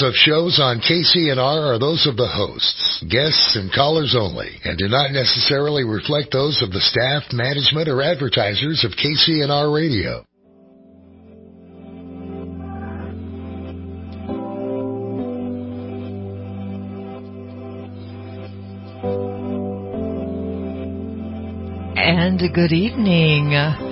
of shows on KCNR are those of the hosts, guests, and callers only, and do not necessarily reflect those of the staff, management, or advertisers of KCNR Radio. And good evening.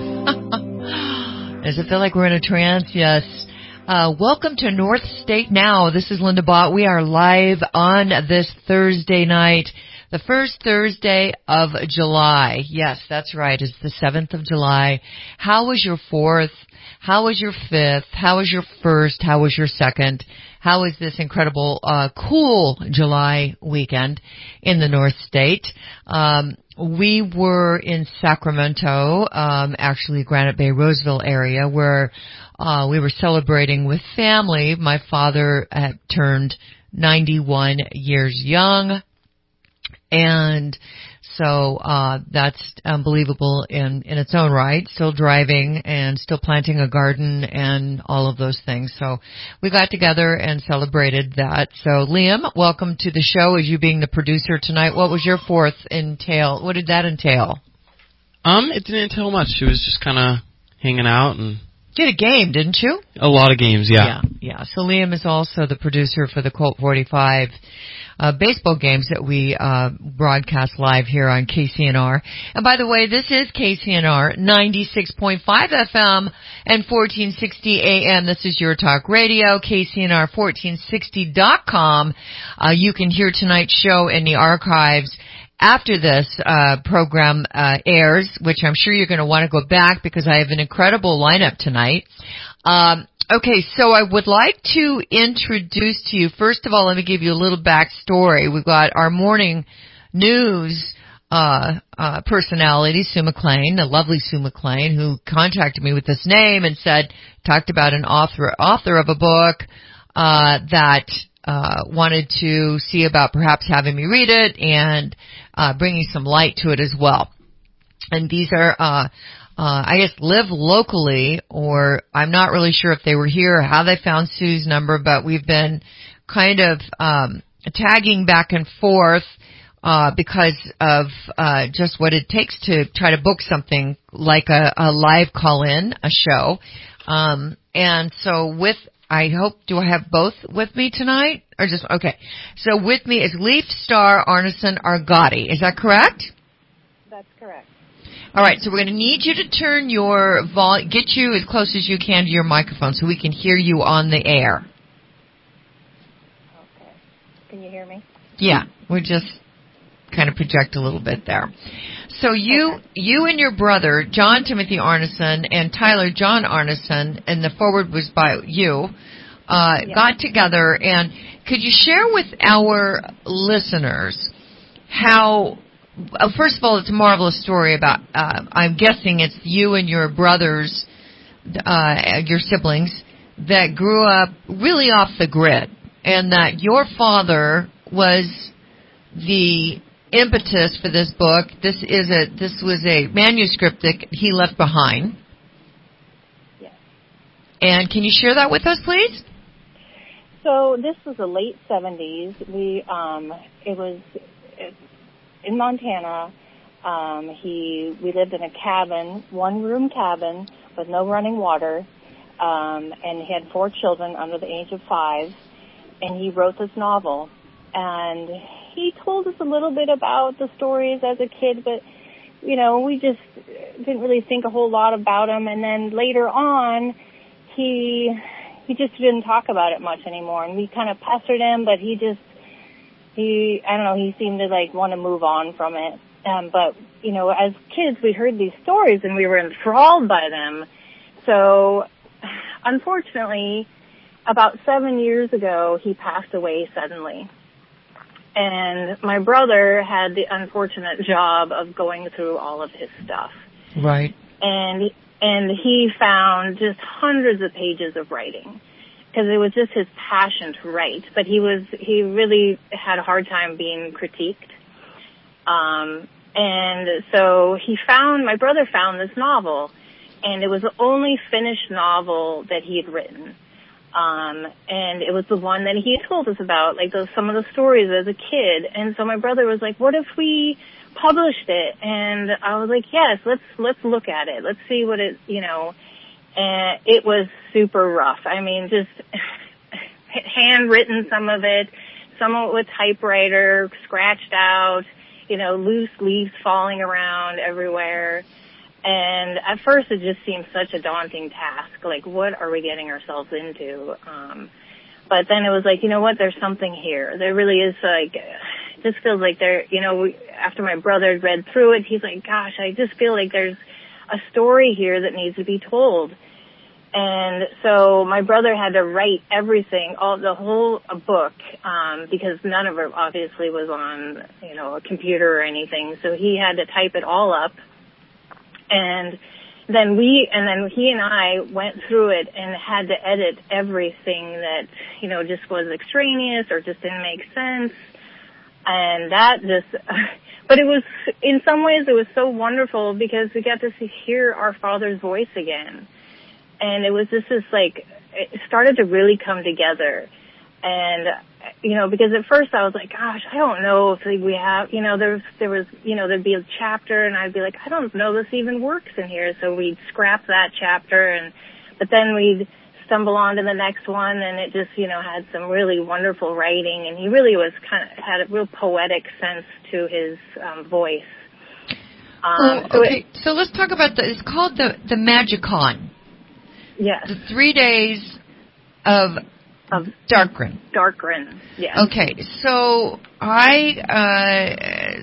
Does it feel like we're in a trance? Yes. Welcome to North State Now. This is Linda Bott. We are live on this Thursday night, the first Thursday of July. Yes, that's right. It's the 7th of July. How was your 4th? How was your 5th? How was your 1st? How was your 2nd? How was this incredible, cool July weekend in the North State? We were in Sacramento, actually Granite Bay, Roseville area, where we were celebrating with family. My father had turned 91 years young, and so that's unbelievable in its own right. Still driving and still planting a garden and all of those things. So we got together and celebrated that. So Liam, welcome to the show as you being the producer tonight. What was your 4th entail? What did that entail? It didn't entail much. It was just kind of hanging out and... You had a game, didn't you? A lot of games, yeah. Yeah. So Liam is also the producer for the Colt 45 baseball games that we broadcast live here on KCNR. And by the way, this is KCNR 96.5 FM and 1460 AM. This is your talk radio, KCNR1460.com. You can hear tonight's show in the archives after this program airs, which I'm sure you're going to want to go back because I have an incredible lineup tonight. Okay, so I would like to introduce to you, first of all, let me give you a little backstory. We've got our morning news personality, Sue McLean, the lovely Sue McLean, who contacted me with this name and talked about an author of a book that wanted to see about perhaps having me read it and bringing some light to it as well. And these are I guess live locally, or I'm not really sure if they were here or how they found Sue's number, but we've been kind of tagging back and forth because of just what it takes to try to book something like a live call-in, a show. And so I hope, do I have both with me tonight? Or just, okay. So with me is Leaf Star Arneson Argotti. Is that correct? That's correct. All right, so we're going to need you to turn your get you as close as you can to your microphone so we can hear you on the air. Okay. Can you hear me? Yeah, we just kind of project a little bit there. So you and your brother, John Timothy Arneson, and Tyler John Arneson, and the forward was by you, got together, and could you share with our listeners how... first of all, it's a marvelous story about, I'm guessing it's you and your brothers, your siblings, that grew up really off the grid, and that your father was the impetus for this book. This was a manuscript that he left behind. Yes. And can you share that with us, please? So this was the late 70s. It was in Montana. We lived in a cabin, one-room cabin with no running water, and he had 4 children under the age of 5, and he wrote this novel. And he told us a little bit about the stories as a kid, but, we just didn't really think a whole lot about them. And then later on, he just didn't talk about it much anymore, and we kind of pestered him, but he seemed to want to move on from it. But, as kids, we heard these stories and we were enthralled by them. So, unfortunately, about 7 years ago, he passed away suddenly. And my brother had the unfortunate job of going through all of his stuff. Right. And he found just hundreds of pages of writing, because it was just his passion to write. But he really had a hard time being critiqued. And so my brother found this novel, and it was the only finished novel that he had written. And it was the one that he told us about, like some of the stories as a kid. And so my brother was like, what if we published it? And I was like, yes, let's look at it. Let's see what it, and it was super rough. I mean, just handwritten, some of it with typewriter, scratched out, loose leaves falling around everywhere. And at first it just seemed such a daunting task. Like, what are we getting ourselves into? But then it was like, you know what, there's something here. There really is, like, it just feels like there, after my brother read through it, he's like, gosh, I just feel like there's a story here that needs to be told. And so my brother had to write everything, the whole book, because none of it obviously was on, a computer or anything. So he had to type it all up. And then he and I went through it and had to edit everything that, just was extraneous or just didn't make sense. And that just, but it was, in some ways it was so wonderful because we got to hear our father's voice again. And it was just this, like, it started to really come together. And, because at first I was like, gosh, I don't know if we have, there was, there'd be a chapter and I'd be like, I don't know this even works in here. So we'd scrap that chapter but then we'd stumble on to the next one and it just, had some really wonderful writing. And he really was had a real poetic sense to his voice. Okay. So let's talk about it's called the Magicon. Yes. The 3 days of Darkrin. Darkrin, yes. Okay, so I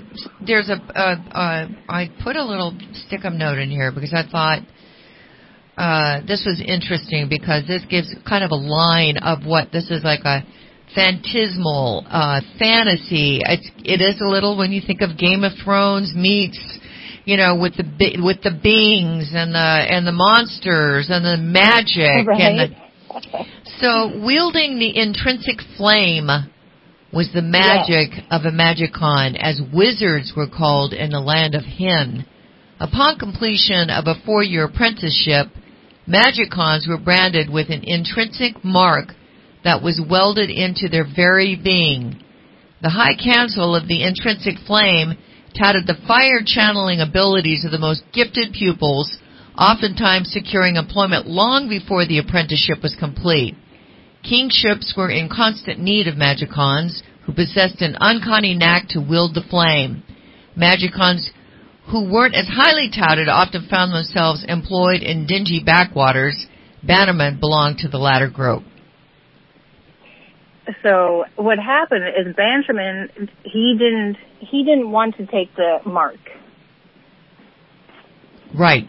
put a little stick-up note in here because I thought this was interesting because this gives kind of a line of what this is, like a phantasmal fantasy. It is a little, when you think of Game of Thrones meets, with the beings and the monsters and the magic. Right. So wielding the intrinsic flame was the magic of a Magicon, as wizards were called in the land of Hin. Upon completion of a 4-year apprenticeship, Magicons were branded with an intrinsic mark that was welded into their very being. The High Council of the Intrinsic Flame touted the fire channeling abilities of the most gifted pupils, oftentimes securing employment long before the apprenticeship was complete. Kingships were in constant need of Magicons who possessed an uncanny knack to wield the flame. Magicons who weren't as highly touted often found themselves employed in dingy backwaters. Bannerman belonged to the latter group. So what happened is Benjamin, he didn't want to take the mark. Right.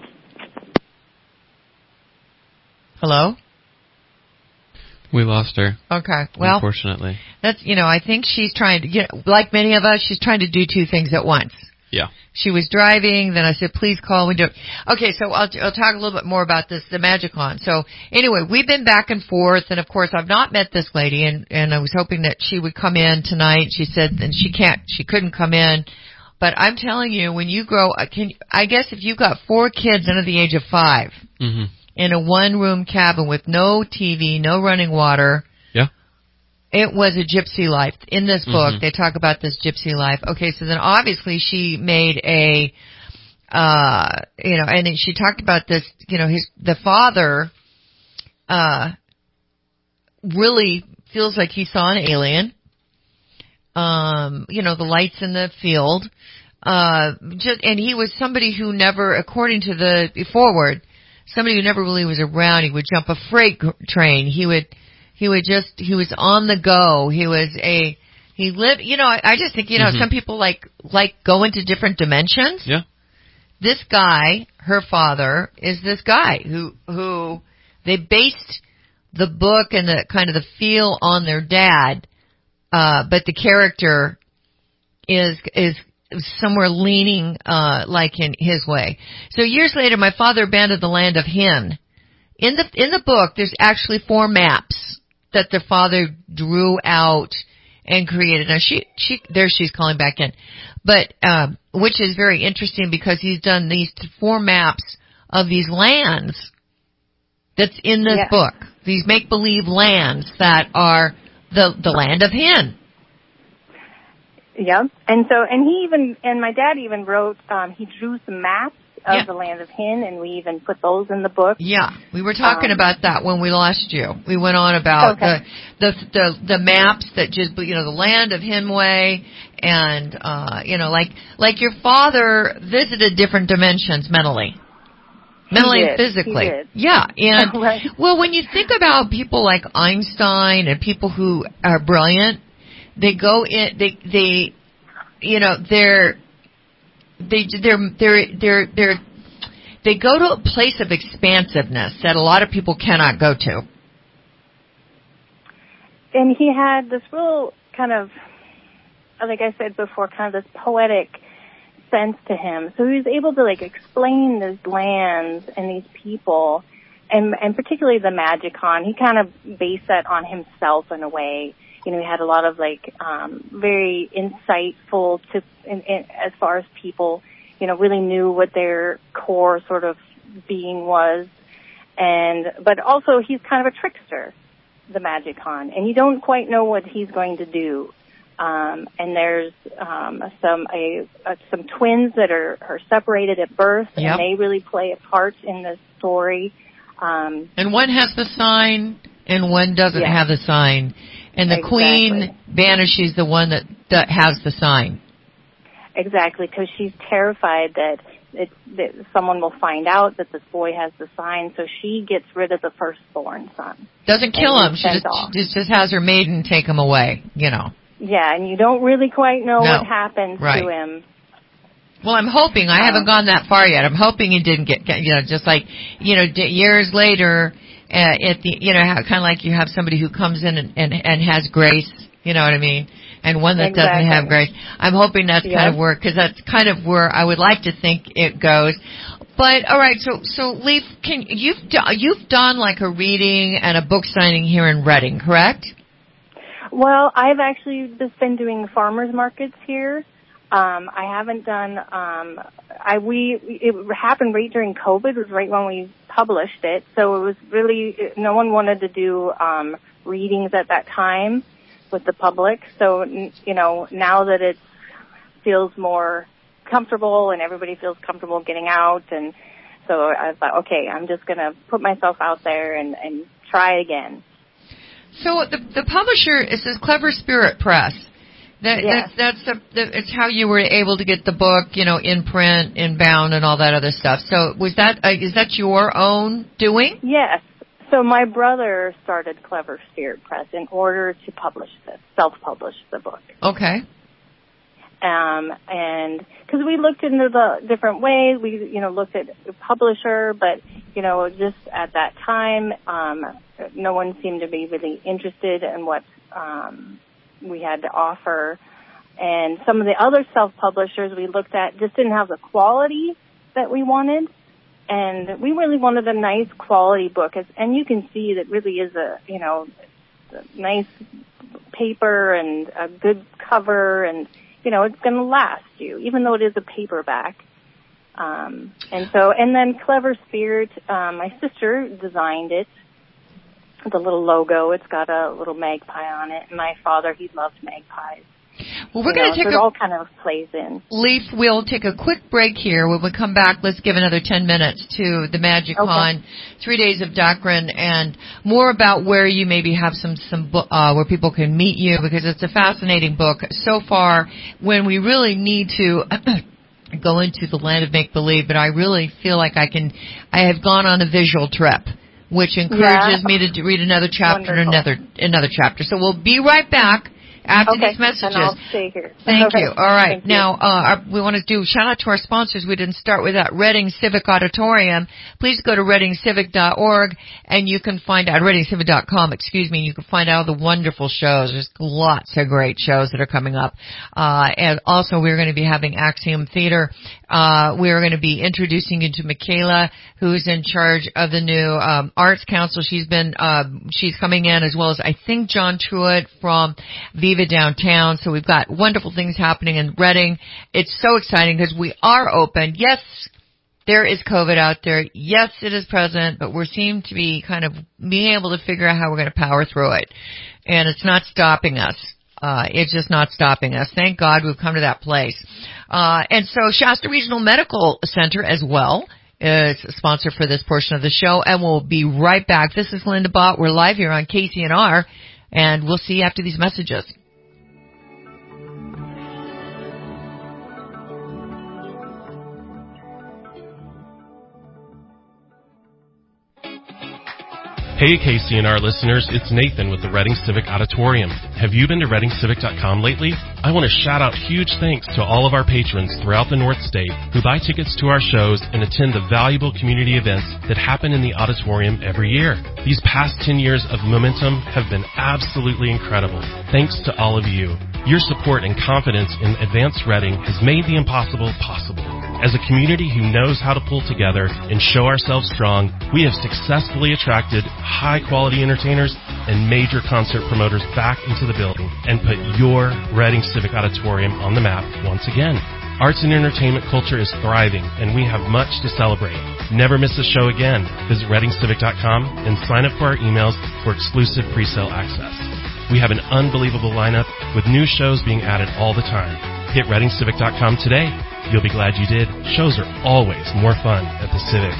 Hello? We lost her. Okay. Well, unfortunately. That's, I think she's trying to, like many of us, she's trying to do two things at once. Yeah. She was driving, then I said, please call. We do. Okay, so I'll talk a little bit more about this, the Magicon. So anyway, we've been back and forth, and of course I've not met this lady, and I was hoping that she would come in tonight. She said, and she couldn't come in. But I'm telling you, when you grow, I guess if you've got 4 kids under the age of 5, mm-hmm. in a 1-room cabin with no TV, no running water. Yeah. It was a gypsy life. In this book, mm-hmm. they talk about this gypsy life. Okay, so then obviously she made a, and she talked about this, the father, really feels like he saw an alien. The lights in the field. And he was somebody who never, according to the foreword, somebody who never really was around. He would jump a freight train. He was on the go. He lived, I just think, mm-hmm. some people like go into different dimensions. Yeah. This guy, her father, is this guy who they based the book and the kind of the feel on their dad, but the character is somewhere leaning like in his way. So years later, my father abandoned the land of Hin. In the book, there's actually 4 maps that the father drew out and created. Now she's calling back in, but which is very interesting because he's done these 4 maps of these lands that's in this book. these make-believe lands that are the land of Hin. Yep. And my dad even wrote, he drew some maps of the land of Hin, and we even put those in the book. Yeah, we were talking about that when we lost you. We went on about the maps that just, the land of Hinway, and like your father visited different dimensions mentally and physically. He did. Yeah, and Right. well, when you think about people like Einstein and people who are brilliant, they go in, they go to a place of expansiveness that a lot of people cannot go to. And he had this real kind of, like I said before, kind of this poetic sense to him. So he was able to explain these lands and these people, and particularly the Magicon. He kind of based that on himself in a way. He had a lot of very insightful as far as people, really knew what their core sort of being was. But also he's kind of a trickster, the Magicon, and you don't quite know what he's going to do. And there's some twins that are separated at birth, and they really play a part in the story. And one has the sign, and one doesn't have the sign. And the queen banishes the one that has the sign. Exactly, because she's terrified that someone will find out that this boy has the sign, so she gets rid of the firstborn son. Doesn't kill him. She just has her maiden take him away, Yeah, and you don't really quite know what happens to him. Well, I'm hoping. I haven't gone that far yet. I'm hoping he didn't get, just like, years later, at the, kind of like you have somebody who comes in and has grace, you know what I mean? And one that doesn't have grace. I'm hoping that's kind of where, because that's kind of where I would like to think it goes. But all right, so Leif, you've done like a reading and a book signing here in Reading, correct? Well, I've actually just been doing farmers markets here. I haven't done. It happened right during COVID. It was right when we published it, so it was really no one wanted to do readings at that time with the public. So now that it feels more comfortable and everybody feels comfortable getting out, and so I thought, okay, I'm just going to put myself out there and try again. So the publisher is this Clever Spirit Press. It's how you were able to get the book, in print, in bound, and all that other stuff. So is that your own doing? Yes. So my brother started Clever Spirit Press in order to self-publish the book. Okay. And because we looked into the different ways, we, looked at a publisher, but, just at that time, no one seemed to be really interested in what, we had to offer. And some of the other self-publishers we looked at just didn't have the quality that we wanted. And we really wanted a nice quality book. And you can see that really is a nice paper and a good cover, and, it's going to last you, even though it is a paperback. And then Clever Spirit, my sister designed it. The little logo, it's got a little magpie on it. And my father, he loved magpies. Well, we're going to take it all kind of plays in. Leif, we'll take a quick break here. When we come back, let's give another 10 minutes to the Magicon, 3 days of Doctrine, and more about where you maybe have some where people can meet you, because it's a fascinating book. So far, when we really need to go into the land of make-believe, but I really feel like I have gone on a visual trip, which encourages me to read another chapter and another chapter. So we'll be right back after these messages. And I'll stay here. Thank you. All right. Thank now, we want to do shout out to our sponsors. We didn't start with that. Reading Civic Auditorium. Please go to readingcivic.org, and you can find out, readingcivic.com, you can find out all the wonderful shows. There's lots of great shows that are coming up. And also we're going to be having Axiom Theater. We're going to be introducing you to Michaela, who's in charge of the new Arts Council. She's coming in, as well as I think John Truitt from Viva Downtown. So we've got wonderful things happening in Reading. It's so exciting because we are open. Yes, there is COVID out there. Yes, it is present, but we seem to be kind of being able to figure out how we're going to power through it. And it's not stopping us. It's just not stopping us. Thank God we've come to that place. And so Shasta Regional Medical Center as well is a sponsor for this portion of the show. And we'll be right back. This is Linda Bott. We're live here on KCNR. And we'll see you after these messages. Hey KCNR listeners, it's Nathan with the Reading Civic Auditorium. Have you been to ReadingCivic.com lately? I want to shout out huge thanks to all of our patrons throughout the North State who buy tickets to our shows and attend the valuable community events that happen in the auditorium every year. These past 10 years of momentum have been absolutely incredible. Thanks to all of you. Your support and confidence in Advanced Reading has made the impossible possible. As a community who knows how to pull together and show ourselves strong, we have successfully attracted high-quality entertainers and major concert promoters back into the building and put your Reading Civic Auditorium on the map once again. Arts and entertainment culture is thriving, and we have much to celebrate. Never miss a show again. Visit ReadingCivic.com and sign up for our emails for exclusive pre-sale access. We have an unbelievable lineup with new shows being added all the time. Hit ReadingCivic.com today. You'll be glad you did. Shows are always more fun at the Civic.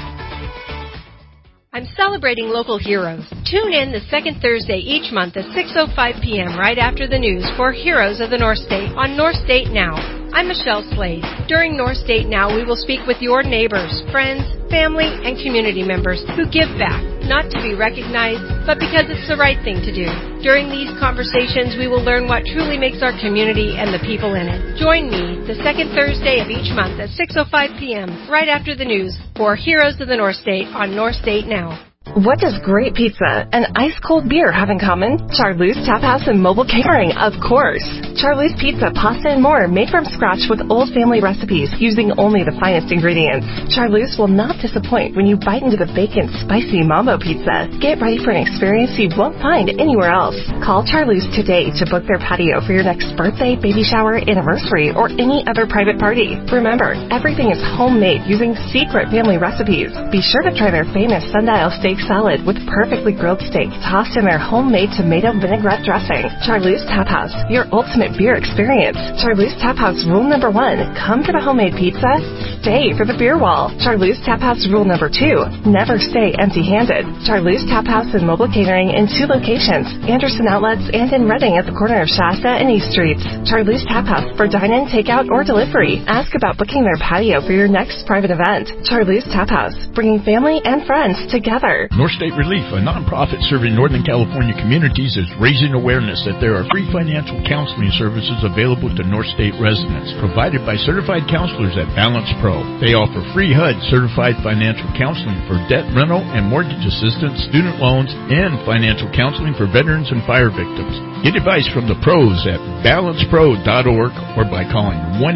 I'm celebrating local heroes. Tune in the second Thursday each month at 6:05 p.m. right after the news for Heroes of the North State on North State Now. I'm Michelle Slade. During North State Now, we will speak with your neighbors, friends, family, and community members who give back, not to be recognized, but because it's the right thing to do. During these conversations, we will learn what truly makes our community and the people in it. Join me the second Thursday of each month at 6:05 p.m. right after the news for Heroes of the North State on North State Now. What does great pizza and ice-cold beer have in common? Charlie's Tap House and Mobile Catering, of course. Charlie's Pizza, pasta, and more made from scratch with old family recipes using only the finest ingredients. Charlie's will not disappoint when you bite into the bacon, spicy Mambo Pizza. Get ready for an experience you won't find anywhere else. Call Charlie's today to book their patio for your next birthday, baby shower, anniversary, or any other private party. Remember, everything is homemade using secret family recipes. Be sure to try their famous sundial steak salad with perfectly grilled steak tossed in their homemade tomato vinaigrette dressing. Charlie's Tap House, your ultimate beer experience. Charlie's Tap House rule number 1, come for the homemade pizza, stay for the beer wall. Charlie's Tap House rule number 2, never stay empty-handed. Charlie's Tap House and Mobile Catering in 2 locations, Anderson Outlets and in Reading at the corner of Shasta and East Streets. Charlie's Tap House for dine-in, takeout, or delivery. Ask about booking their patio for your next private event. Charlie's Tap House, bringing family and friends together. North State Relief, a nonprofit serving Northern California communities, is raising awareness that there are free financial counseling services available to North State residents, provided by certified counselors at Balance Pro. They offer free HUD certified financial counseling for debt rental and mortgage assistance, student loans, and financial counseling for veterans and fire victims. Get advice from the pros at balancepro.org or by calling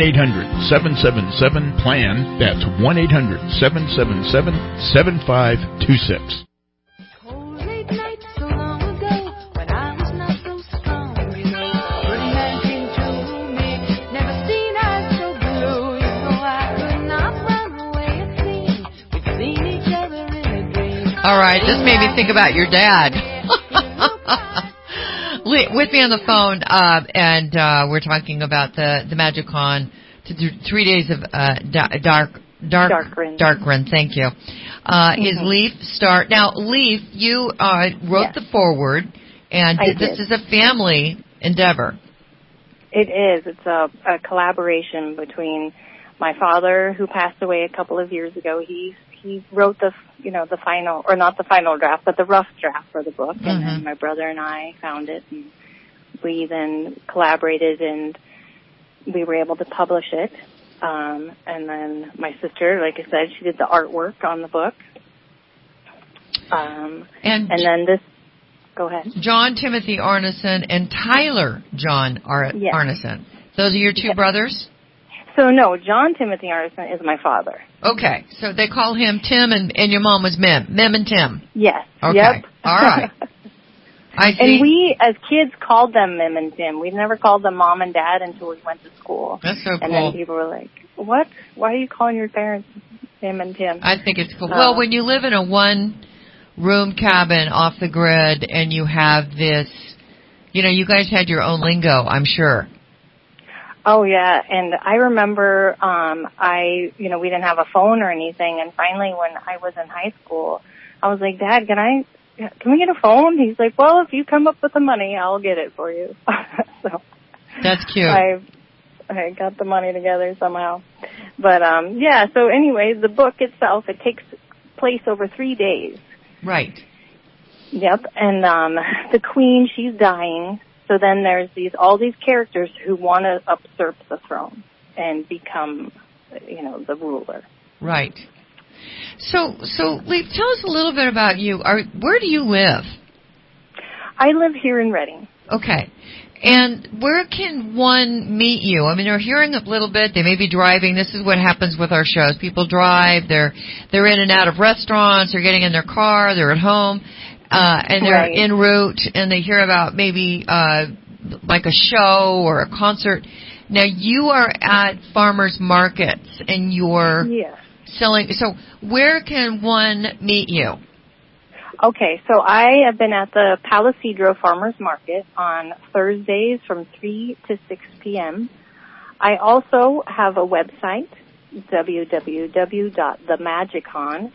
1-800-777-PLAN. That's 1-800-777-7526. All right, this made me think about your dad. With me on the phone, and we're talking about the MagicCon, 3 days of Dark Run. Thank you. Is Leaf Star now? Leaf, you wrote the foreword, and this is a family endeavor. It is. It's a collaboration between my father, who passed away a couple of years ago. He wrote the final, or not the final draft, but the rough draft for the book, and then my brother and I found it, and we then collaborated, and we were able to publish it. And then my sister, like I said, she did the artwork on the book. And then this, go ahead. John Timothy Arneson and Tyler John Arneson. Those are your two brothers? So no, John Timothy Arneson is my father. Okay, so they call him Tim, and your mom was Mim and Tim. Yes. Okay. Yep. All right. I see. And we, as kids, called them Mim and Tim. We never called them Mom and Dad until we went to school. That's so cool. And then people were like, "What? Why are you calling your parents him and Tim. I think it's cool. Well, when you live in a one-room cabin off the grid and you have this, you guys had your own lingo, I'm sure. Oh, yeah, and I remember we didn't have a phone or anything, and finally when I was in high school, I was like, Dad, can we get a phone? He's like, well, if you come up with the money, I'll get it for you. So that's cute. I got the money together somehow. But, so anyway, the book itself, it takes place over 3 days. Right. Yep, and the queen, she's dying. So then there's all these characters who want to usurp the throne and become, the ruler. Right. So, Lee, tell us a little bit about you. Where do you live? I live here in Reading. Okay. And where can one meet you? I mean, they're hearing a little bit. They may be driving. This is what happens with our shows. People drive. They're in and out of restaurants. They're getting in their car. They're at home. And they're en route, and they hear about maybe like a show or a concert. Now, you are at farmers markets, and you're selling. So where can one meet you? Okay, so I have been at the Palo Cedro Farmers Market on Thursdays from 3 to 6 p.m. I also have a website, www.themagicon,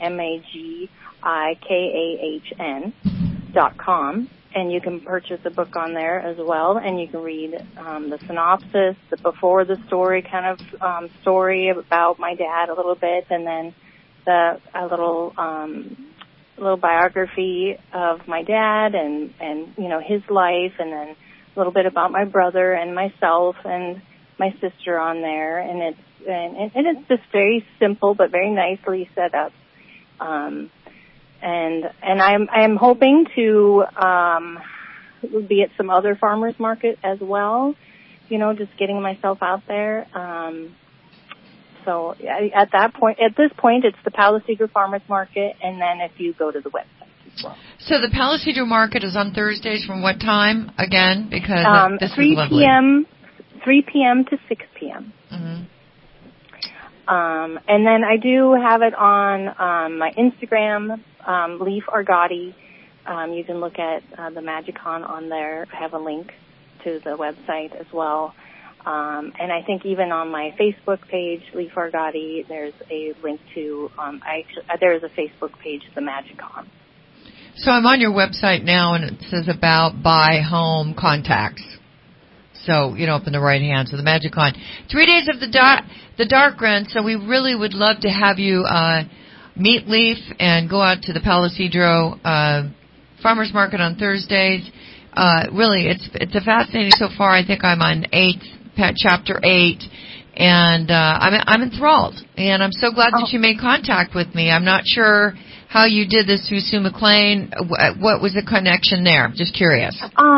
MAGIKAHN.com, and you can purchase a book on there as well, and you can read the synopsis, the before the story kind of story about my dad a little bit, and then a little biography of my dad and his life, and then a little bit about my brother and myself and my sister on there, and it's just very simple but very nicely set up. And I'm hoping to be at some other farmers market as well, just getting myself out there. So at this point, it's the Palo Cedro Farmers Market, and then if you go to the website as well. So the Palo Cedro Market is on Thursdays from what time again? Because this 3 is lovely. 3 p.m. to 6 p.m. Mm-hmm. And then I do have it on my Instagram, Leaf Argotti. You can look at the Magicon on there. I have a link to the website as well. And I think even on my Facebook page, Leaf Argotti, there's a link to, there is a Facebook page, The Magicon. So I'm on your website now, and it says about buy home contacts. So, up in the right hand. So the Magicon. 3 days of the dark run. So we really would love to have you meet Leaf and go out to the Palo Cedro Farmers Market on Thursdays. Really, it's a fascinating so far. I think I'm on chapter 8, and I'm enthralled. And I'm so glad that you made contact with me. I'm not sure how you did this through Sue McLean. What was the connection there? Just curious.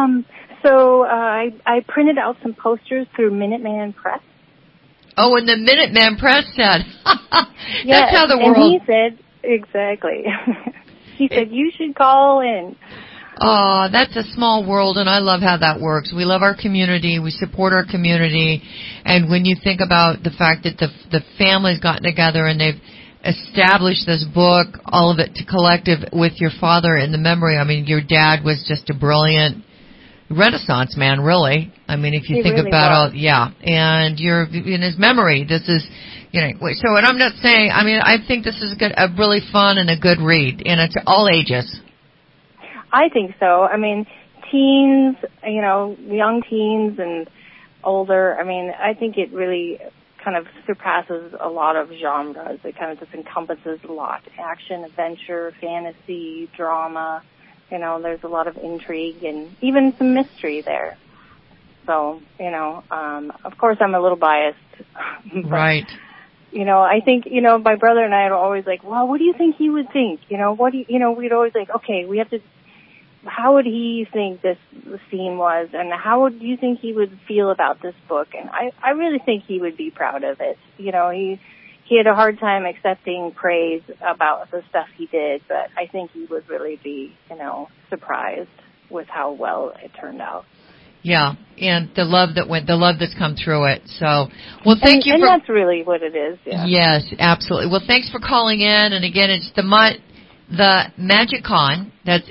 So I printed out some posters through Minuteman Press. Oh, and the Minuteman Press said. Yes, that's how the world. And he said, exactly. He said, you should call in. Oh, that's a small world, and I love how that works. We love our community. We support our community. And when you think about the fact that the family's gotten together and they've established this book, all of it collective with your father in the memory. I mean, your dad was just a brilliant Renaissance man, really. I mean, if you think really about and you're in his memory. This is, so, and I'm not saying, I mean, I think this is a really fun and a good read, and it's all ages. I think so. I mean, teens, young teens and older, I mean, I think it really kind of surpasses a lot of genres. It kind of just encompasses a lot. Action, adventure, fantasy, drama. There's a lot of intrigue and even some mystery there. So, of course I'm a little biased. But, right. I think, my brother and I are always like, well, what do you think he would think? We'd always like, okay, we have to, how would he think this scene was, and how would you think he would feel about this book? And I really think he would be proud of it. He had a hard time accepting praise about the stuff he did, but I think he would really be, surprised with how well it turned out. Yeah, and the love that's come through it. So, well, thank you. And that's really what it is. Yeah. Yes, absolutely. Well, thanks for calling in. And again, it's the MagicCon. That's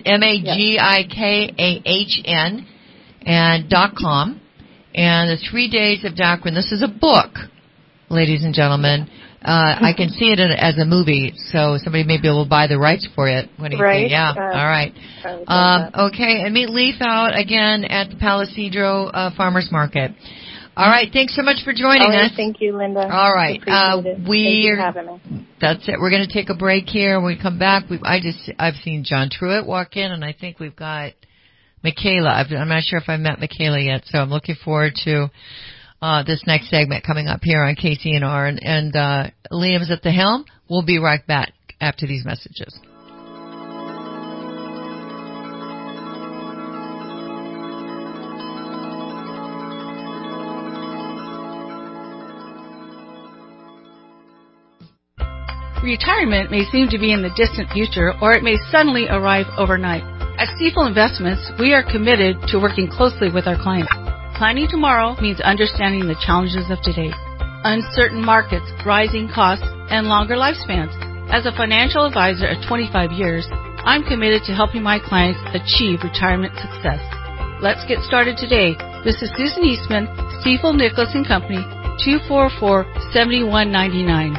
MAGIKAHN and .com. And the 3 days of Doctrine. This is a book, ladies and gentlemen. I can see it as a movie, so somebody may be able to buy the rights for it. What do you think? Yeah. All right. Okay, and meet Leaf out again at the Palisadro Farmers Market. All right. Thanks so much for joining us. Thank you, Linda. All right. Thank you for having me. That's it. We're going to take a break here. When we come back, I've seen John Truitt walk in, and I think we've got Michaela. I'm not sure if I've met Michaela yet, so I'm looking forward to this next segment coming up here on KCNR. And Liam's at the helm. We'll be right back after these messages. Retirement may seem to be in the distant future, or it may suddenly arrive overnight. At Stifel Investments, we are committed to working closely with our clients. Planning tomorrow means understanding the challenges of today. Uncertain markets, rising costs, and longer lifespans. As a financial advisor of 25 years, I'm committed to helping my clients achieve retirement success. Let's get started today. This is Susan Eastman, Stifel Nicholas & Company, 244-7199.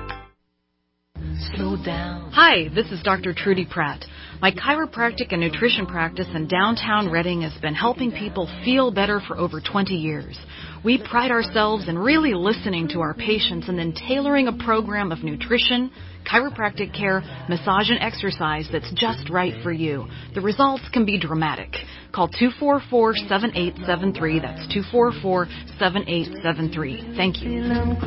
Slow down. Hi, this is Dr. Trudy Pratt. My chiropractic and nutrition practice in downtown Reading has been helping people feel better for over 20 years. We pride ourselves in really listening to our patients and then tailoring a program of nutrition, chiropractic care, massage, and exercise that's just right for you. The results can be dramatic. Call 244-7873. That's 244-7873. Thank you.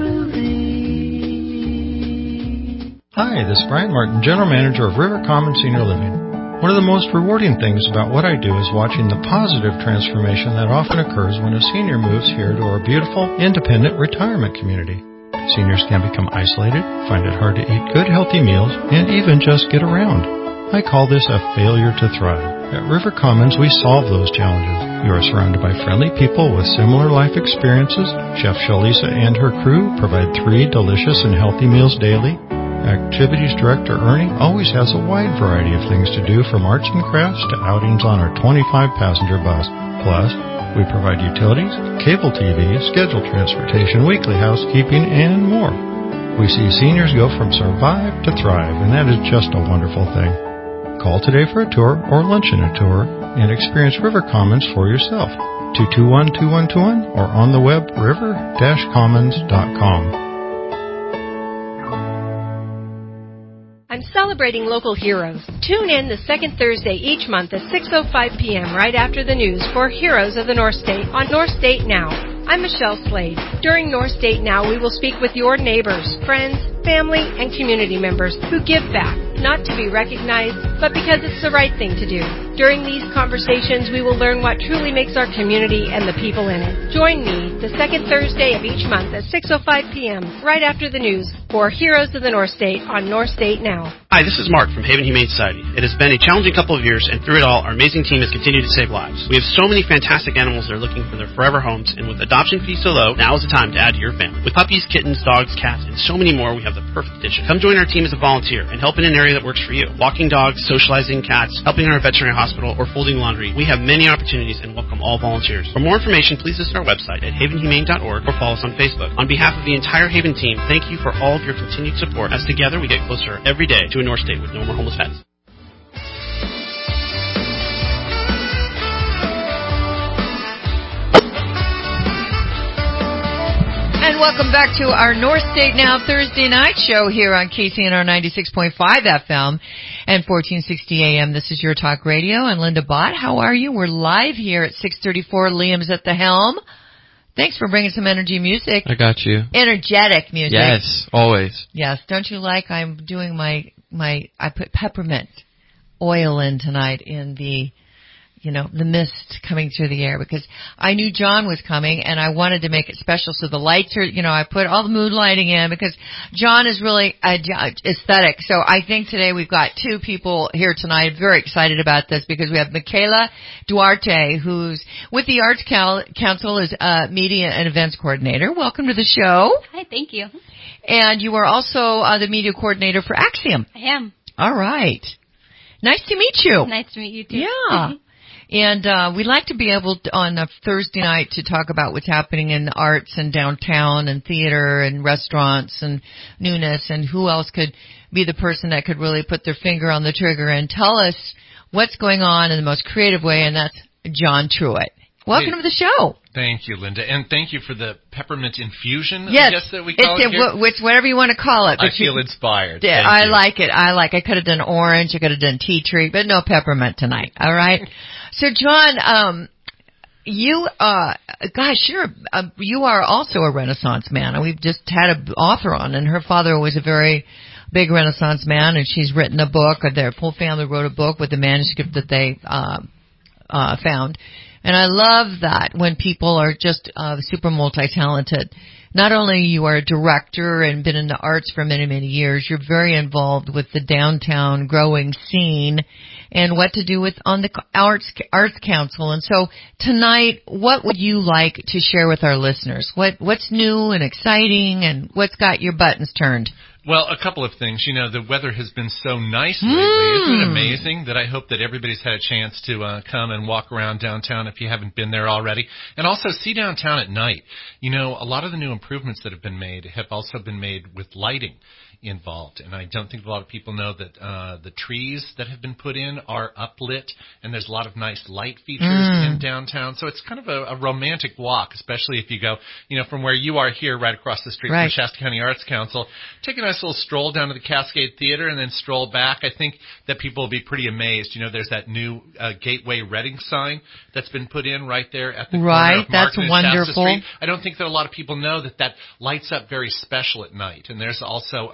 Hi, this is Brian Martin, General Manager of River Commons Senior Living. One of the most rewarding things about what I do is watching the positive transformation that often occurs when a senior moves here to our beautiful, independent retirement community. Seniors can become isolated, find it hard to eat good, healthy meals, and even just get around. I call this a failure to thrive. At River Commons, we solve those challenges. You are surrounded by friendly people with similar life experiences. Chef Shalisa and her crew provide 3 delicious and healthy meals daily. Activities Director Ernie always has a wide variety of things to do, from arts and crafts to outings on our 25-passenger bus. Plus, we provide utilities, cable TV, scheduled transportation, weekly housekeeping, and more. We see seniors go from survive to thrive, and that is just a wonderful thing. Call today for a tour or lunch and a tour and experience River Commons for yourself. 221-2121 or on the web river-commons.com. I'm celebrating local heroes. Tune in the second Thursday each month at 6:05 p.m. right after the news for Heroes of the North State on North State Now. I'm Michelle Slade. During North State Now, we will speak with your neighbors, friends, family, and community members who give back, not to be recognized, but because it's the right thing to do. During these conversations, we will learn what truly makes our community and the people in it. Join me the second Thursday of each month at 6:05 p.m. right after the news for Heroes of the North State on North State Now. Hi, this is Mark from Haven Humane Society. It has been a challenging couple of years, and through it all, our amazing team has continued to save lives. We have so many fantastic animals that are looking for their forever homes, and with adoption fees so low, now is the time to add to your family. With puppies, kittens, dogs, cats, and so many more, we have the perfect addition. Come join our team as a volunteer and help in an area that works for you. Walking dogs, socializing cats, helping in our veterinary hospital, or folding laundry. We have many opportunities and welcome all volunteers. For more information, please visit our website at havenhumane.org or follow us on Facebook. On behalf of the entire Haven team, thank you for all of your continued support, as together we get closer every day to a North State with no more homeless pets. And welcome back to our North State Now Thursday night show here on KCNR 96.5 FM and 1460 AM. This is your talk radio, and Linda Bott. How are you? We're live here at 6:34. Liam's at the helm. Thanks for bringing some energy music. I got you. Energetic music. Yes, always. Yes. Don't you like? I'm doing I put peppermint oil in tonight in the the mist coming through the air, because I knew John was coming and I wanted to make it special. So the lights are, I put all the mood lighting in because John is really aesthetic. So I think today we've got two people here tonight. Very excited about this because we have Michaela Duarte, who's with the Arts Council as media and events coordinator. Welcome to the show. Hi, thank you. And you are also the media coordinator for Axiom. I am. All right. Nice to meet you. Nice to meet you too. Yeah. And we'd like to be able to, on a Thursday night, to talk about what's happening in the arts and downtown and theater and restaurants and newness, and who else could be the person that could really put their finger on the trigger and tell us what's going on in the most creative way, and that's John Truitt. Welcome to the show. Thank you, Linda, and thank you for the peppermint infusion. Yes, I guess that we call it here. It's whatever you want to call it. I feel inspired. I like it. I could have done orange. I could have done tea tree, but no peppermint tonight. All right. So, John, you are also a Renaissance man, and we've just had an author on, and her father was a very big Renaissance man, and she's written a book. Their whole family wrote a book with the manuscript that they found. And I love that when people are just super multi-talented. Not only you are a director and been in the arts for many, many years, you're very involved with the downtown growing scene and what to do with on the Arts Council. And so tonight, what would you like to share with our listeners? What's new and exciting, and what's got your buttons turned? Well, a couple of things. The weather has been so nice lately. Isn't it amazing? That I hope that everybody's had a chance to come and walk around downtown if you haven't been there already. And also see downtown at night. A lot of the new improvements that have been made have also been made with lighting involved. And I don't think a lot of people know that the trees that have been put in are uplit, and there's a lot of nice light features in downtown. So it's kind of a romantic walk, especially if you go, from where you are here right across the street from Shasta County Arts Council. Take a nice little stroll down to the Cascade Theater and then stroll back. I think that people will be pretty amazed. There's that new Gateway Reading sign that's been put in right there at the corner of Market and Shasta Street. I don't think that a lot of people know that lights up very special at night. And there's also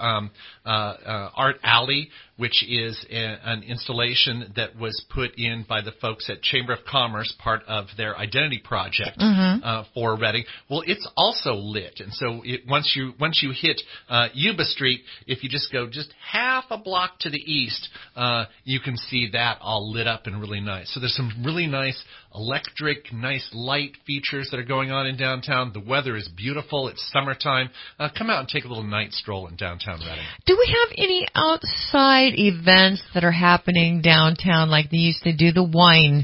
Art Alley, which is an installation that was put in by the folks at Chamber of Commerce, part of their identity project for Reading. Well, it's also lit, and so once you hit Yuba Street, if you just go just half a block to the east, you can see that all lit up and really nice. So there's some really nice electric, nice light features that are going on in downtown. The weather is beautiful. It's summertime. Come out and take a little night stroll in downtown Reading. Do we have any outside events that are happening downtown, like they used to do? The wine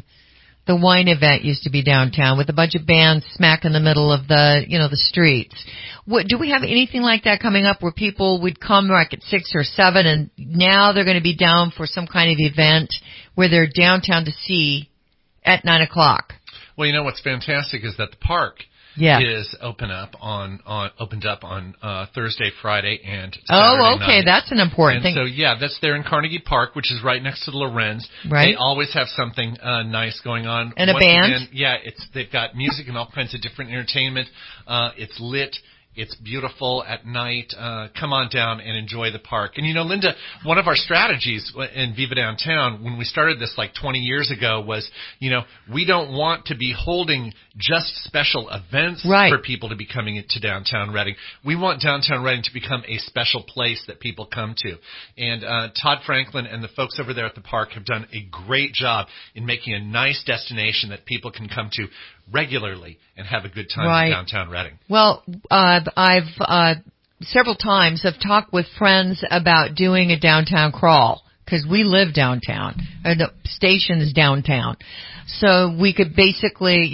event used to be downtown with a bunch of bands smack in the middle of the streets. Do we have anything like that coming up where people would come like at 6 or 7 and now they're going to be down for some kind of event where they're downtown to see at 9 o'clock? Well, what's fantastic is that the park is opened up on Thursday, Friday, and Saturday night. That's an important thing. So that's there in Carnegie Park, which is right next to the Lorenz. Right. They always have something nice going on. And Once a band. Again, they've got music and all kinds of different entertainment. It's lit. It's beautiful at night. Come on down and enjoy the park. And, Linda, one of our strategies in Viva Downtown when we started this like 20 years ago was, we don't want to be holding just special events for people to be coming into downtown Reading. We want downtown Reading to become a special place that people come to. And Todd Franklin and the folks over there at the park have done a great job in making a nice destination that people can come to regularly and have a good time in downtown Reading. Well, I've several times have talked with friends about doing a downtown crawl because we live downtown, or the station is downtown. So we could basically,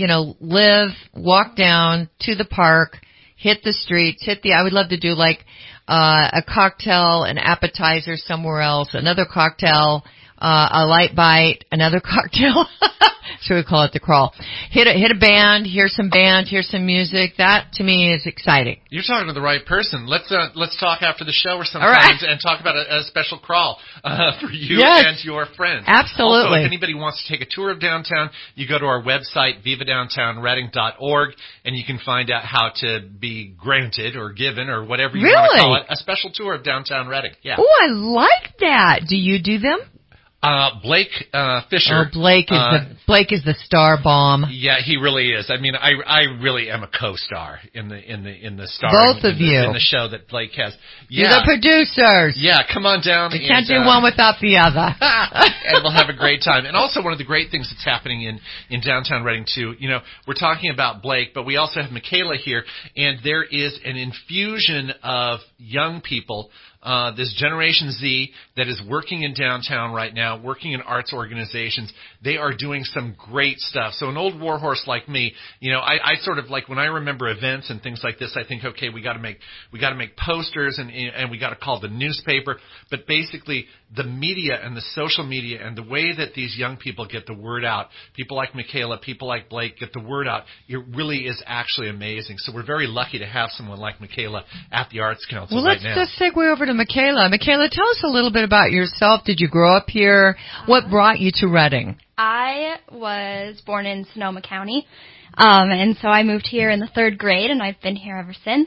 walk down to the park, hit the streets, I would love to do like a cocktail, an appetizer somewhere else, another cocktail, a light bite, another cocktail. So we call it the crawl. Hit a band, hear some music. That to me is exciting. You're talking to the right person. Let's talk after the show or sometime and talk about a special crawl for you and your friends. Absolutely. Also, if anybody wants to take a tour of downtown, you go to our website vivadowntownreading.org and you can find out how to be granted or given or whatever you want to call it a special tour of downtown Reading. Yeah. Oh, I like that. Do you do them? Blake Fisher. Oh, Blake is the star bomb. Yeah, he really is. I mean, I really am a co-star in the star. Both of you in the show that Blake has. Yeah. You're the producers. Yeah, come on down. We can't do one without the other. And we'll have a great time. And also one of the great things that's happening in downtown Reading too. You know, we're talking about Blake, but we also have Michaela here, and there is an infusion of young people. This Generation Z that is working in downtown right now, working in arts organizations. They are doing some great stuff. So an old warhorse like me, you know, I sort of like when I remember events and things like this, I think, okay, we got to make posters and we got to call the newspaper. But basically, the media and the social media and the way that these young people get the word out, people like Michaela, people like Blake get the word out, it really is actually amazing. So we're very lucky to have someone like Michaela at the Arts Council right now. Well, let's just segue over to Michaela. Michaela, tell us a little bit about yourself. Did you grow up here? What brought you to Reading? I was born in Sonoma County, and so I moved here in the 3rd grade, and I've been here ever since.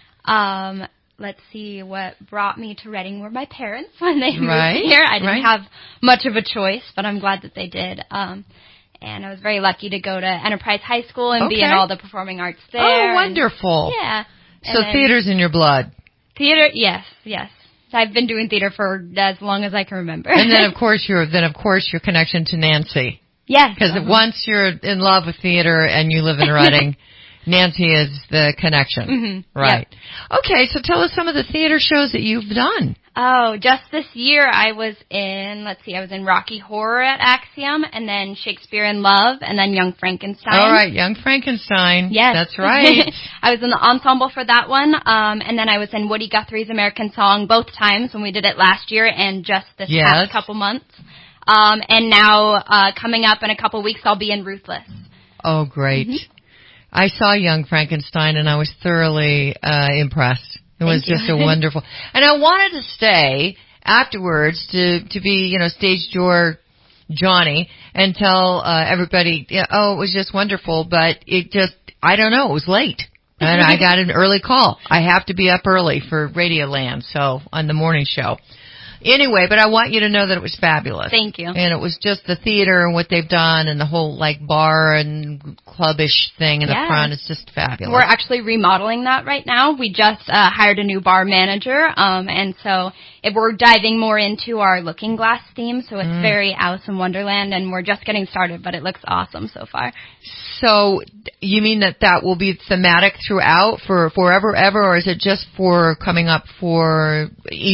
Let's see, what brought me to Reading were my parents when they moved here. I didn't have much of a choice, but I'm glad that they did. And I was very lucky to go to Enterprise High School and be in all the performing arts there. Oh, wonderful. So theater's in your blood. Theater, yes. I've been doing theater for as long as I can remember. And then, of course, your connection to Nancy. Yes. Because once you're in love with theater and you live in Reading, Nancy is the connection. Mm-hmm. Right. Yep. Okay, so tell us some of the theater shows that you've done. Oh, just this year I was in Rocky Horror at Axiom, and then Shakespeare in Love, and then Young Frankenstein. All right, Young Frankenstein. Yes. That's right. I was in the ensemble for that one, and then I was in Woody Guthrie's American Song both times when we did it last year and just this past couple months. And now, coming up in a couple weeks, I'll be in Ruthless. Oh, great. Mm-hmm. I saw Young Frankenstein, and I was thoroughly impressed. It was just a wonderful, and I wanted to stay afterwards to be, stage door Johnny and tell everybody, it was just wonderful, but I don't know, it was late. And I got an early call. I have to be up early for Radioland, so on the morning show. Anyway, but I want you to know that it was fabulous. Thank you. And it was just the theater and what they've done and the whole bar and clubbish thing in the front. It's just fabulous. We're actually remodeling that right now. We just hired a new bar manager, and so we're diving more into our Looking Glass theme. So it's very Alice in Wonderland, and we're just getting started, but it looks awesome so far. So you mean that will be thematic throughout for forever, ever, or is it just for coming up for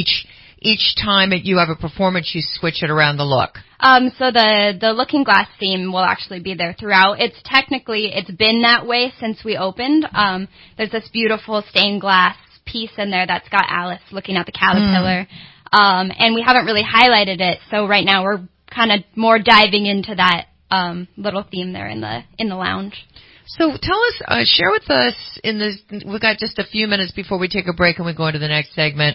each time that you have a performance, you switch it around the look? So the Looking Glass theme will actually be there throughout. It's been that way since we opened. There's this beautiful stained glass piece in there that's got Alice looking at the caterpillar. And we haven't really highlighted it. So right now we're kind of more diving into that, little theme there in the lounge. So tell us, share with us we've got just a few minutes before we take a break and we go into the next segment.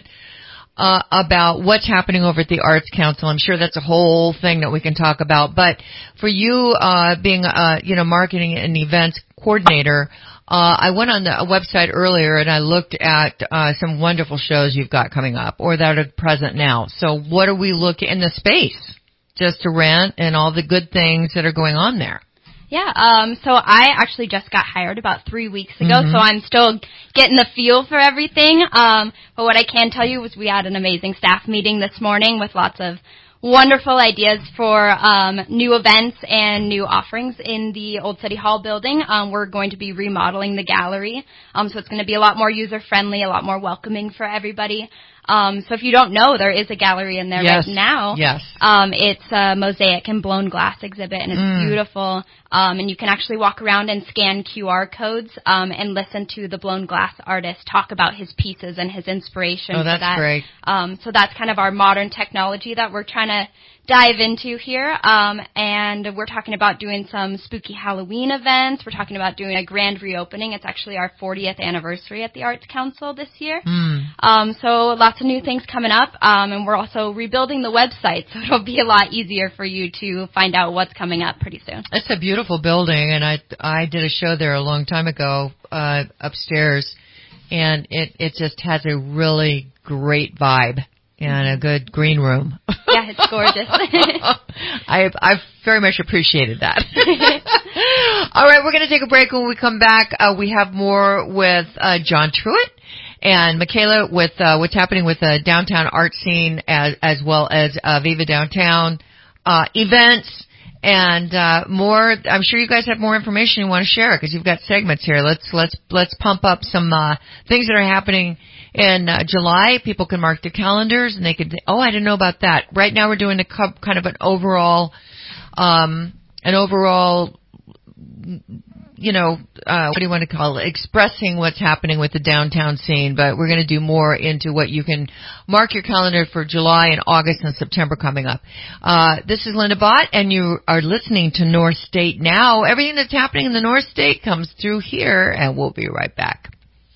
About what's happening over at the Arts Council. I'm sure that's a whole thing that we can talk about. But for you, being marketing and events coordinator, I went on the website earlier and I looked at some wonderful shows you've got coming up or that are present now. So what are we looking in the space just to rent and all the good things that are going on there? Yeah, so I actually just got hired about 3 weeks ago, so I'm still getting the feel for everything. But what I can tell you was we had an amazing staff meeting this morning with lots of wonderful ideas for new events and new offerings in the Old City Hall building. We're going to be remodeling the gallery, so it's going to be a lot more user-friendly, a lot more welcoming for everybody. So if you don't know, there is a gallery in there right now. Yes. It's a mosaic and blown glass exhibit, and it's beautiful. And you can actually walk around and scan QR codes and listen to the blown glass artist talk about his pieces and his inspiration. Oh, that's great. So that's kind of our modern technology that we're trying to dive into here. And we're talking about doing some spooky Halloween events. We're talking about doing a grand reopening. It's actually our 40th anniversary at the Arts Council this year. So lots of new things coming up. And we're also rebuilding the website, so it'll be a lot easier for you to find out what's coming up pretty soon. It's a beautiful building, and I did a show there a long time ago upstairs, and it just has a really great vibe. and a good green room. Yeah, it's gorgeous. I've very much appreciated that. All right, we're going to take a break. When we come back, we have more with John Truitt and Michaela with what's happening with the downtown art scene, as well as Viva Downtown events. And more. I'm sure you guys have more information you want to share because you've got segments here. Let's pump up some things that are happening in July. People can mark their calendars and they can say, "Oh, I didn't know about that." Right now, we're doing kind of an overall, what do you want to call it? Expressing what's happening with the downtown scene, but we're going to do more into what you can mark your calendar for July and August and September coming up. This is Linda Bott, and you are listening to North State Now. Everything that's happening in the North State comes through here, and we'll be right back.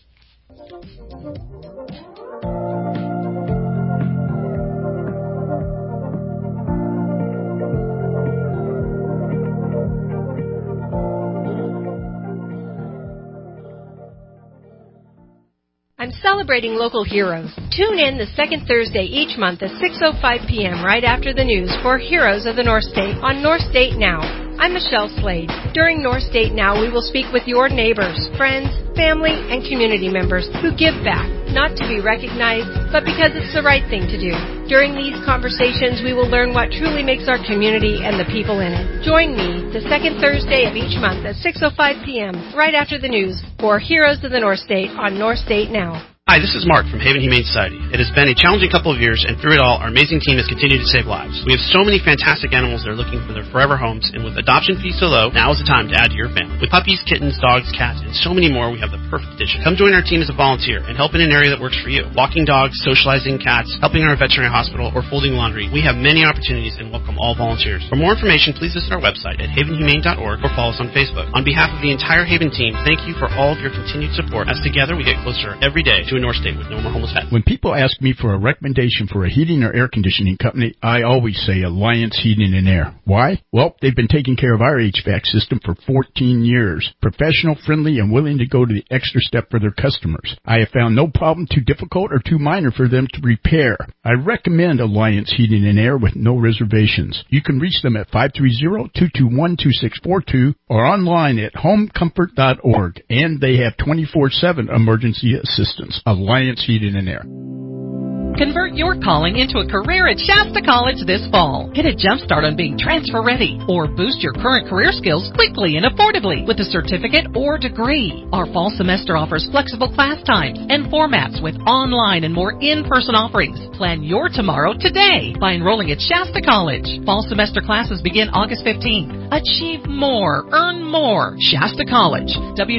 I'm celebrating local heroes. Tune in the second Thursday each month at 6:05 p.m. right after the news for Heroes of the North State on North State Now. I'm Michelle Slade. During North State Now, we will speak with your neighbors, friends, family, and community members who give back, not to be recognized, but because it's the right thing to do. During these conversations, we will learn what truly makes our community and the people in it. Join me the second Thursday of each month at 6:05 p.m. right after the news for Heroes of the North State on North State Now. Hi, this is Mark from Haven Humane Society. It has been a challenging couple of years, and through it all, our amazing team has continued to save lives. We have so many fantastic animals that are looking for their forever homes, and with adoption fees so low, now is the time to add to your family. With puppies, kittens, dogs, cats, and so many more, we have the perfect addition. Come join our team as a volunteer and help in an area that works for you. Walking dogs, socializing cats, helping our veterinary hospital, or folding laundry. We have many opportunities and welcome all volunteers. For more information, please visit our website at havenhumane.org or follow us on Facebook. On behalf of the entire Haven team, thank you for all of your continued support, as together we get closer every day to a North State with no more homeless pets. When people ask me for a recommendation for a heating or air conditioning company, I always say Alliance Heating and Air. Why? Well, they've been taking care of our HVAC system for 14 years. Professional, friendly, and willing to go to the extra step for their customers. I have found no problem too difficult or too minor for them to repair. I recommend Alliance Heating and Air with no reservations. You can reach them at 530-221-2642 or online at homecomfort.org. And they have 24/7 emergency assistance. Alliance Heating and Air. Convert your calling into a career at Shasta College this fall. Get a jump start on being transfer ready or boost your current career skills quickly and affordably with a certificate or degree. Our fall semester offers flexible class times and formats with online and more in-person offerings. Plan your tomorrow today by enrolling at Shasta College. Fall semester classes begin August 15th. Achieve more, earn more. Shasta College.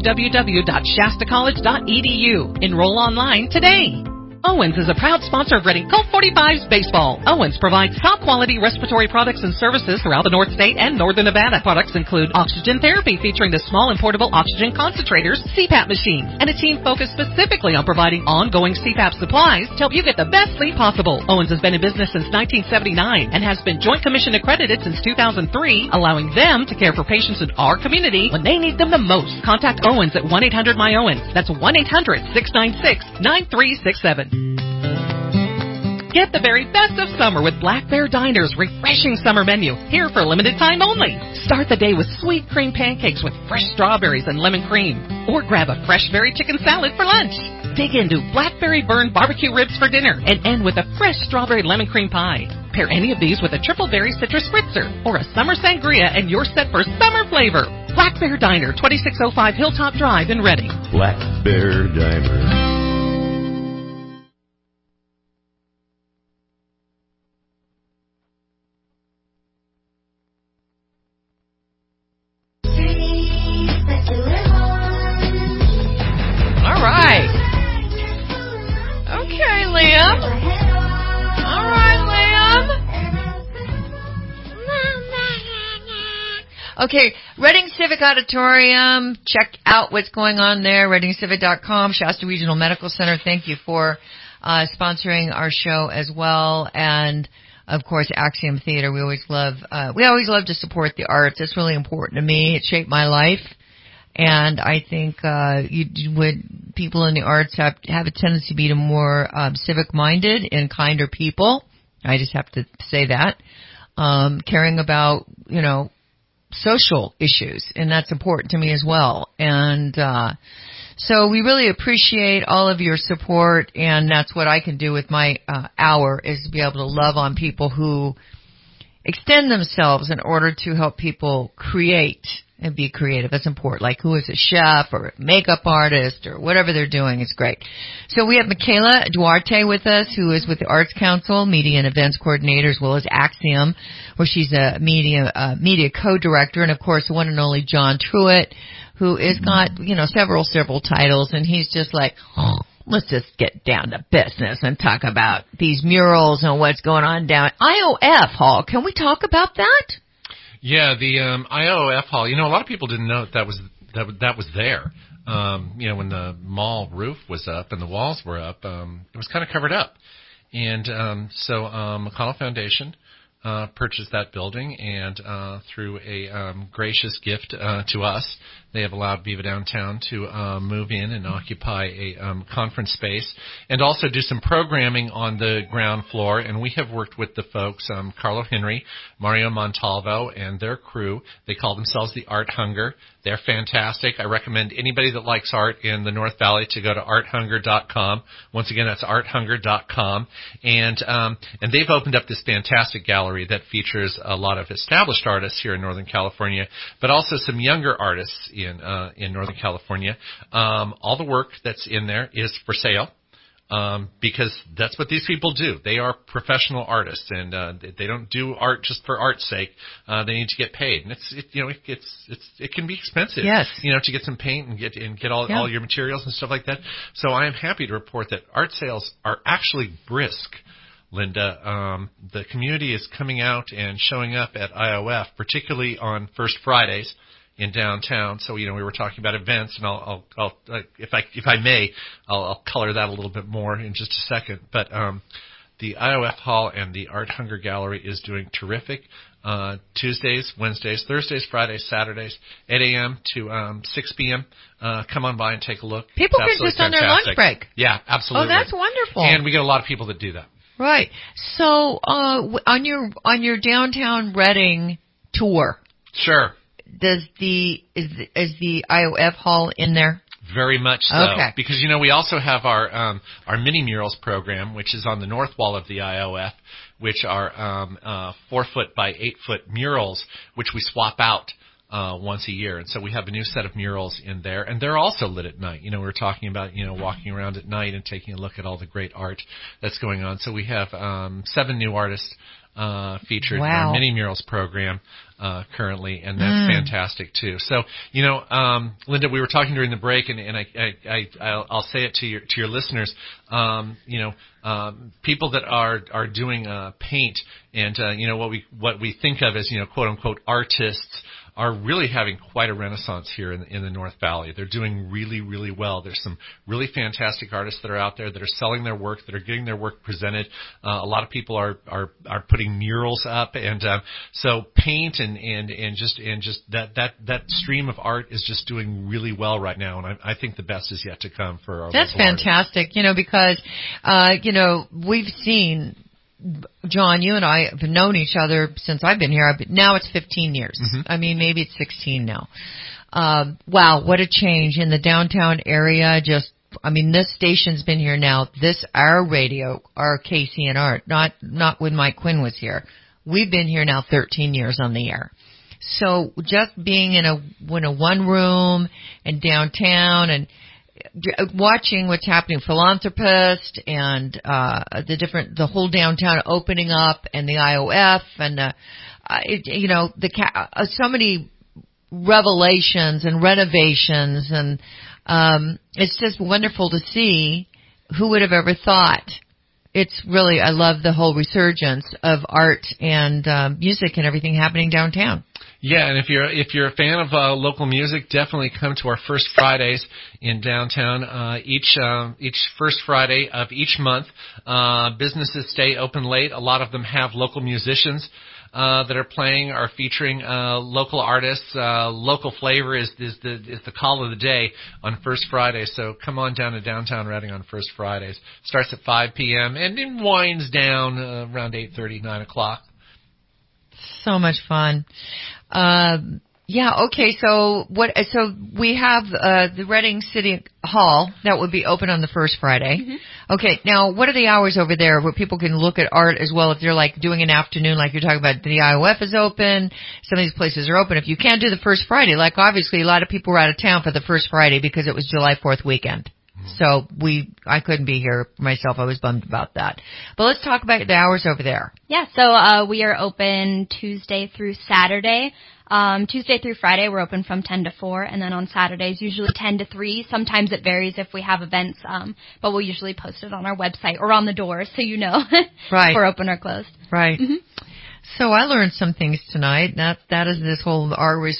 www.shastacollege.edu. Enroll online today. Owens is a proud sponsor of Reading Colt 45's baseball. Owens provides top-quality respiratory products and services throughout the North State and Northern Nevada. Products include oxygen therapy featuring the small and portable oxygen concentrators, CPAP machines, and a team focused specifically on providing ongoing CPAP supplies to help you get the best sleep possible. Owens has been in business since 1979 and has been Joint Commission accredited since 2003, allowing them to care for patients in our community when they need them the most. Contact Owens at 1-800-MY-OWENS. That's 1-800-696-9367. Get the very best of summer with Black Bear Diner's refreshing summer menu, here for a limited time only. Start the day with sweet cream pancakes with fresh strawberries and lemon cream, or grab a fresh berry chicken salad for lunch. Dig into blackberry burned barbecue ribs for dinner and end with a fresh strawberry lemon cream pie. Pair any of these with a triple berry citrus spritzer or a summer sangria and you're set for summer flavor. Black Bear Diner, 2605 Hilltop Drive in Reading. Black Bear Diner. Okay, Reading Civic Auditorium, check out what's going on there, readingcivic.com, Shasta Regional Medical Center. Thank you for sponsoring our show as well. And, of course, Axiom Theater. We always love to support the arts. It's really important to me. It shaped my life. And I think you would people in the arts have a tendency to be more civic-minded and kinder people. I just have to say that. Caring about, social issues, and that's important to me as well. And so we really appreciate all of your support, and that's what I can do with my hour, is to be able to love on people who extend themselves in order to help people create and be creative. That's important. Like who is a chef or a makeup artist or whatever they're doing is great. So we have Michaela Duarte with us, who is with the Arts Council, Media and Events Coordinator, as well as Axiom, where she's a media co-director, and of course the one and only John Truitt, who is got, several titles, and he's just like, let's just get down to business and talk about these murals and what's going on down at IOF Hall. Can we talk about that? Yeah, the IOF Hall. A lot of people didn't know that was there. When the mall roof was up and the walls were up, it was kind of covered up. And so McConnell Foundation purchased that building, and through a gracious gift to us, they have allowed Viva Downtown to move in and occupy a conference space and also do some programming on the ground floor. And we have worked with the folks, Carlo Henry, Mario Montalvo, and their crew. They call themselves the Art Hunger. They're fantastic. I recommend anybody that likes art in the North Valley to go to arthunger.com. Once again, that's arthunger.com. And they've opened up this fantastic gallery that features a lot of established artists here in Northern California, but also some younger artists in Northern California. All the work that's in there is for sale. Because that's what these people do. They are professional artists, and they don't do art just for art's sake. They need to get paid, and it can be expensive. Yes. To get some paint and get all your materials and stuff like that. So I am happy to report that art sales are actually brisk, Linda. The community is coming out and showing up at IOF, particularly on First Fridays in downtown. So, we were talking about events, and I'll if I may, I'll color that a little bit more in just a second. But the IOF Hall and the Art Hunger Gallery is doing terrific. Tuesdays, Wednesdays, Thursdays, Fridays, Saturdays, 8 a.m. to 6 p.m. Come on by and take a look. People can just on their lunch break. Yeah, absolutely. Oh, that's wonderful. And we get a lot of people that do that. Right. So on your downtown Reading tour. Sure. Is the IOF Hall in there? Very much so. Okay. Because, we also have our mini murals program, which is on the north wall of the IOF, which are 4-foot by 8-foot murals, which we swap out once a year. And so we have a new set of murals in there, and they're also lit at night. We're talking about, walking around at night and taking a look at all the great art that's going on. So we have 7 new artists featured in our mini murals program currently, and that's fantastic too. So, Linda, we were talking during the break, and I'll say it to your listeners. People that are doing paint, and what we think of as quote unquote artists, are really having quite a renaissance here in the North Valley. They're doing really, really well. There's some really fantastic artists that are out there that are selling their work, that are getting their work presented. A lot of people are putting murals up, and so paint and just that stream of art is just doing really well right now. And I think the best is yet to come for our That's local fantastic. Because we've seen. John, you and I have known each other since I've been here. Now it's 15 years. Mm-hmm. I mean, maybe it's 16 now. Wow, what a change in the downtown area. This station's been here now. Our radio, our KCNR, not when Mike Quinn was here. We've been here now 13 years on the air. So just being in a one room and downtown and watching what's happening, Philanthropist and the whole downtown opening up, and the IOF, and so many revelations and renovations, and it's just wonderful to see. Who would have ever thought? It's really, I love the whole resurgence of art and music and everything happening downtown. Yeah, and if you're a fan of local music, definitely come to our First Fridays in downtown. Each first Friday of each month, businesses stay open late. A lot of them have local musicians that are playing are featuring local artists. Local flavor is the call of the day on First Friday. So come on down to downtown Reading on First Fridays. Starts at 5 p.m. and it winds down around 8:30, 9 o'clock. So much fun. Yeah, okay, so we have the Reading City Hall that would be open on the first Friday. Mm-hmm. Okay, now what are the hours over there where people can look at art as well if they're like doing an afternoon, like you're talking about? The IOF is open, some of these places are open. If you can't do the first Friday, like obviously a lot of people were out of town for the first Friday because it was July 4th weekend. So I couldn't be here myself. I was bummed about that. But let's talk about the hours over there. Yeah, so we are open Tuesday through Saturday. Tuesday through Friday, we're open from 10 to 4, and then on Saturdays, usually 10 to 3. Sometimes it varies if we have events, but we'll usually post it on our website or on the door so you know right. if we're open or closed. Right. Mm-hmm. So I learned some things tonight. That is this whole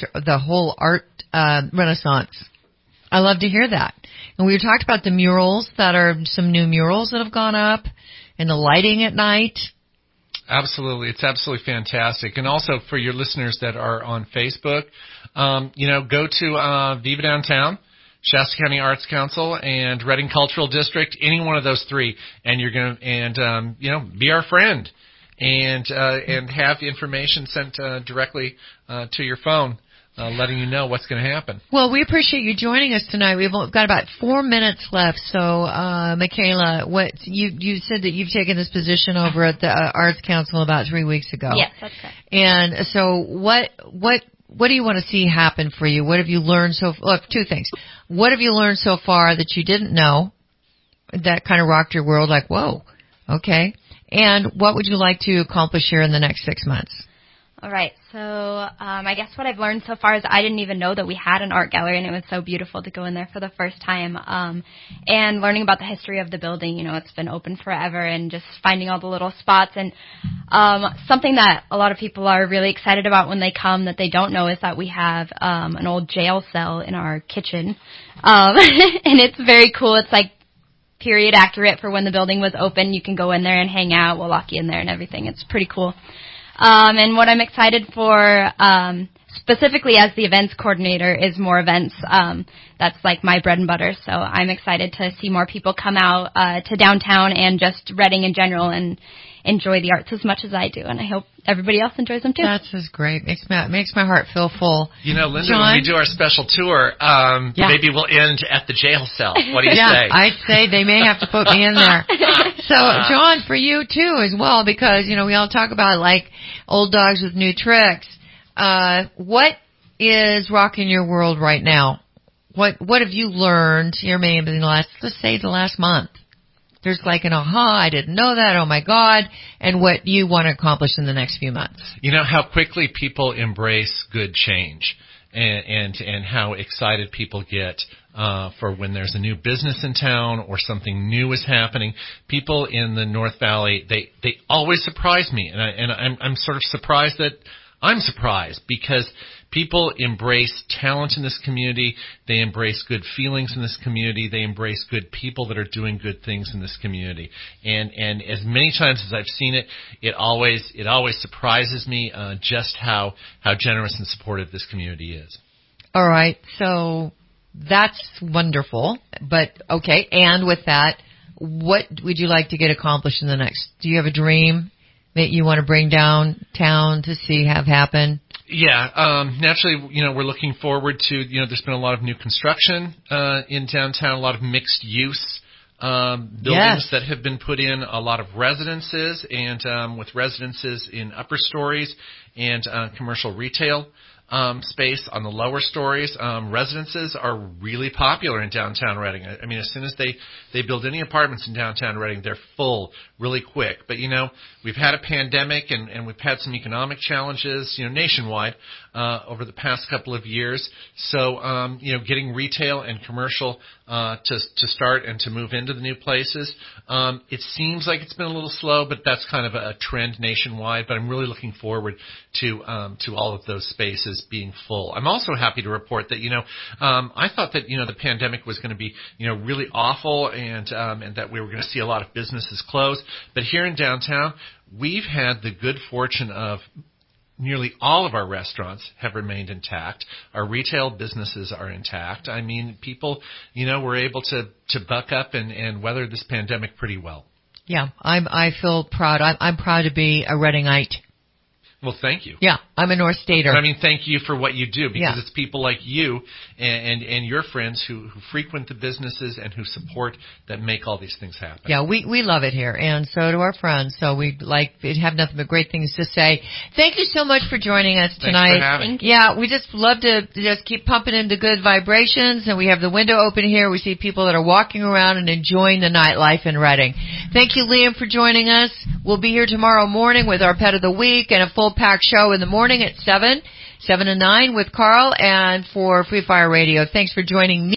art renaissance. I love to hear that. And we talked about the murals that are some new murals that have gone up and the lighting at night. Absolutely. It's absolutely fantastic. And also for your listeners that are on Facebook, go to Viva Downtown, Shasta County Arts Council, and Reading Cultural District, any one of those three, and you're going to, be our friend and have information sent directly to your phone. Letting you know what's going to happen. Well, we appreciate you joining us tonight. We've got about 4 minutes left. So, Michaela, what you said that you've taken this position over at the Arts Council about 3 weeks ago. Yes, that's correct. And so, what do you want to see happen for you? What have you learned Look, two things. What have you learned so far that you didn't know that kind of rocked your world? Like, whoa, okay. And what would you like to accomplish here in the next 6 months? All right, so I guess what I've learned so far is I didn't even know that we had an art gallery, and it was so beautiful to go in there for the first time. And learning about the history of the building, it's been open forever, and just finding all the little spots. And something that a lot of people are really excited about when they come that they don't know is that we have an old jail cell in our kitchen, and it's very cool. It's like period accurate for when the building was open. You can go in there and hang out. We'll lock you in there and everything. It's pretty cool. And what I'm excited for, specifically as the events coordinator, is more events. That's like my bread and butter. So I'm excited to see more people come out to downtown and just Reading in general and enjoy the arts as much as I do. And I hope everybody else enjoys them too. That's just great. Makes my heart feel full. Linda, John? when we do our special tour, maybe we'll end at the jail cell. What do you say? I'd say they may have to put me in there. So, John, for you too as well, because, we all talk about like old dogs with new tricks. What is rocking your world right now? What have you learned here maybe in the last month? There's like an aha, I didn't know that, oh my God, and what you want to accomplish in the next few months. How quickly people embrace good change and how excited people get for when there's a new business in town or something new is happening. People in the North Valley, they always surprise me, and I'm sort of surprised that I'm surprised because people embrace talent in this community. They embrace good feelings in this community. They embrace good people that are doing good things in this community. And as many times as I've seen it, it always surprises me just how generous and supportive this community is. All right, so that's wonderful. But okay, and with that, what would you like to get accomplished in the next? Do you have a dream that you want to bring downtown to see have happen? Yeah, naturally, we're looking forward to, there's been a lot of new construction in downtown, a lot of mixed use buildings that have been put in, a lot of residences, and with residences in upper stories and commercial retail space on the lower stories. Residences are really popular in downtown Reading. I mean, as soon as they build any apartments in downtown Reading, they're full really quick. But, we've had a pandemic and we've had some economic challenges, nationwide over the past couple of years. So, getting retail and commercial to start and to move into the new places, it seems like it's been a little slow, but that's kind of a trend nationwide. But I'm really looking forward to all of those spaces being full. I'm also happy to report that, I thought that, the pandemic was going to be, really awful and that we were going to see a lot of businesses close. But here in downtown, we've had the good fortune of nearly all of our restaurants have remained intact. Our retail businesses are intact. I mean, people, were able to buck up and weather this pandemic pretty well. Yeah, I feel proud. I'm proud to be a Readingite. Well, thank you. Yeah, I'm a North Stater. I mean, thank you for what you do, because it's people like you and your friends who frequent the businesses and who support that make all these things happen. Yeah, we love it here, and so do our friends. So we have nothing but great things to say. Thank you so much for joining us tonight. Thanks for having me. Yeah, we just love to just keep pumping into good vibrations, and we have the window open here. We see people that are walking around and enjoying the nightlife in Reading. Thank you, Liam, for joining us. We'll be here tomorrow morning with our Pet of the Week and a full packed show in the morning at 7 to 9 with Carl and for Free Fire Radio. Thanks for joining me.